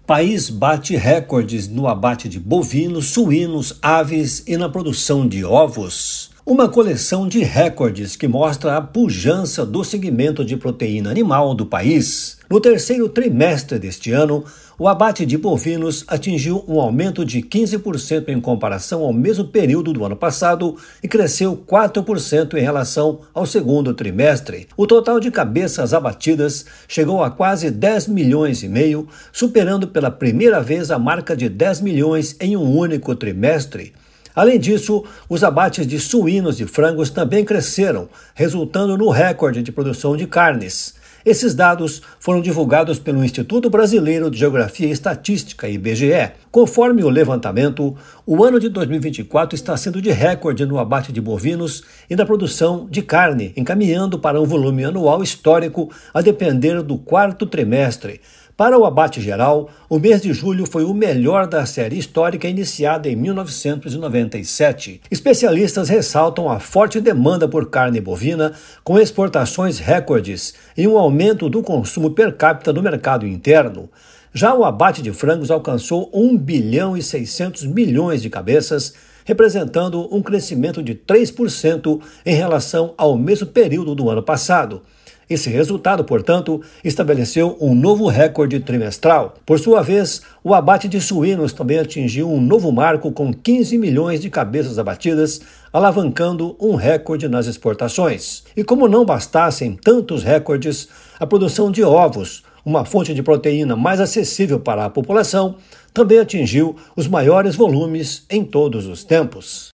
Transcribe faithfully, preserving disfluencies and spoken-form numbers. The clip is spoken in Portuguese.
País bate recordes no abate de bovinos, suínos, aves e na produção de ovos. Uma coleção de recordes que mostra a pujança do segmento de proteína animal do país. No terceiro trimestre deste ano, o abate de bovinos atingiu um aumento de quinze por cento em comparação ao mesmo período do ano passado e cresceu quatro por cento em relação ao segundo trimestre. O total de cabeças abatidas chegou a quase dez milhões e meio, superando pela primeira vez a marca de dez milhões em um único trimestre. Além disso, os abates de suínos e frangos também cresceram, resultando no recorde de produção de carnes. Esses dados foram divulgados pelo Instituto Brasileiro de Geografia e Estatística, I B G E. Conforme o levantamento, o ano de dois mil e vinte e quatro está sendo de recorde no abate de bovinos e na produção de carne, encaminhando para um volume anual histórico a depender do quarto trimestre. Para o abate geral, o mês de julho foi o melhor da série histórica iniciada em mil novecentos e noventa e sete. Especialistas ressaltam a forte demanda por carne bovina, com exportações recordes e um aumento do consumo per capita no mercado interno. Já o abate de frangos alcançou um bilhão e seiscentos milhões de cabeças, representando um crescimento de três por cento em relação ao mesmo período do ano passado. Esse resultado, portanto, estabeleceu um novo recorde trimestral. Por sua vez, o abate de suínos também atingiu um novo marco com quinze milhões de cabeças abatidas, alavancando um recorde nas exportações. E como não bastassem tantos recordes, a produção de ovos, uma fonte de proteína mais acessível para a população, também atingiu os maiores volumes em todos os tempos.